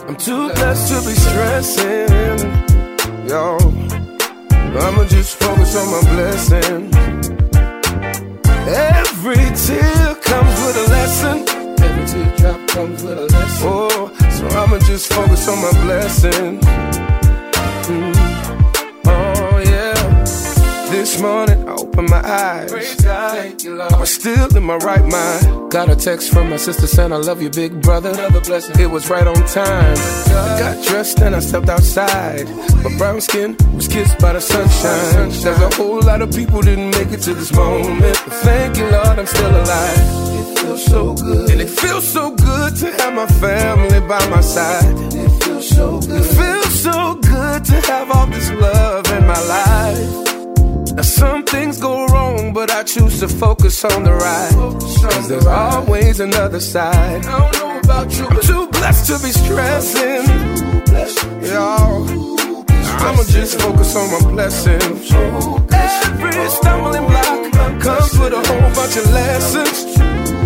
I'm too blessed to be stressing, yo. I'ma just focus on my blessings. Every tear comes with a lesson. Every teardrop comes with a lesson. Oh, so I'ma just focus on my blessings. Oh yeah. This morning I opened my eyes. Thank you, Lord. I was still in my right mind. Got a text from my sister saying I love you, big brother. Another blessing. It was right on time. I got dressed and I stepped outside. My brown skin was kissed by the sunshine. There's a whole lot of people didn't make it to this moment, but thank you, Lord, I'm still alive. It feels so good. And it feels so good to have my family by my side. It feels so good. It feels so good to have all this love in my life. Now some things go wrong, but I choose to focus on the right. Cause there's always another side. I don't know about you, but I'm too blessed to be stressing. Yo, I'ma just focus on my blessings. Every stumbling block comes with a whole bunch of lessons.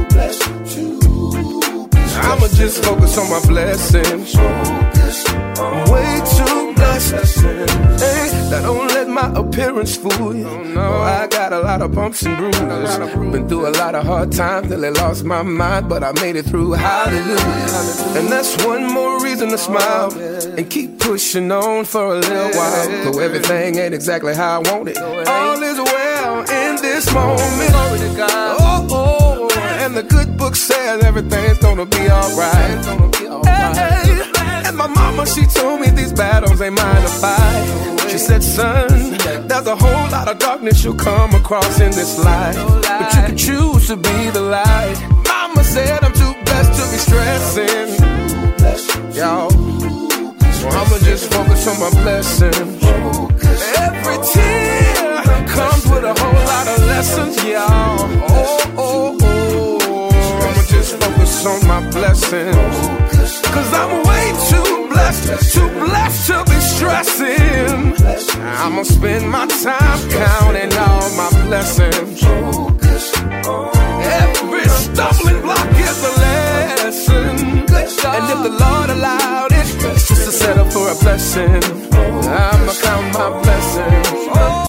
I'ma just focus on my blessings. I'm way too blessed. Hey, that don't let my appearance fool you. Oh, I got a lot of bumps and bruises. Been through a lot of hard times till I lost my mind, but I made it through. Hallelujah. And that's one more reason to smile and keep pushing on for a little while. Though everything ain't exactly how I want it, all is well in this moment. Oh, and the good book says everything's gonna be alright. Hey, and my mama, she told me these battles ain't mine to fight. She said, son, there's a whole lot of darkness you'll come across in this life, but you can choose to be the light. Mama said I'm too blessed to be stressing, yo. So I'ma just focus on my blessings. Every tear comes with a whole lot of lessons, y'all. Oh. I'ma just focus on my blessings. Cause I'm way too blessed to be stressing. I'ma spend my time counting all my blessings. Every stumbling block is a lesson. And if the Lord allowed it, it's just a setup for a blessing.